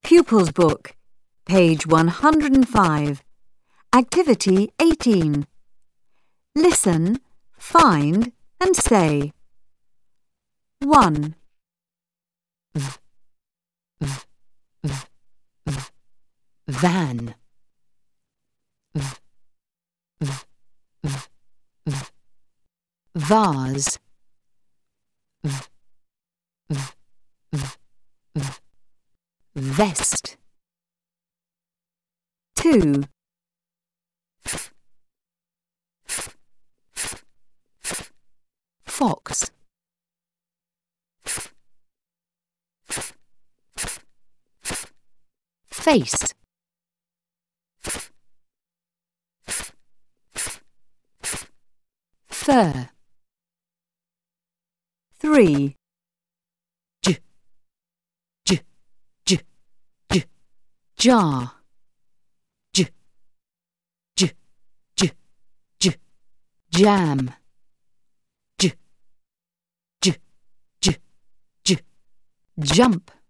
Pupils Book, page 105. Activity 18. Listen, find and say. 1. Van. Vase. Vest. 2. Fox. Face. Fur. 3. Jar. Jam. Jump.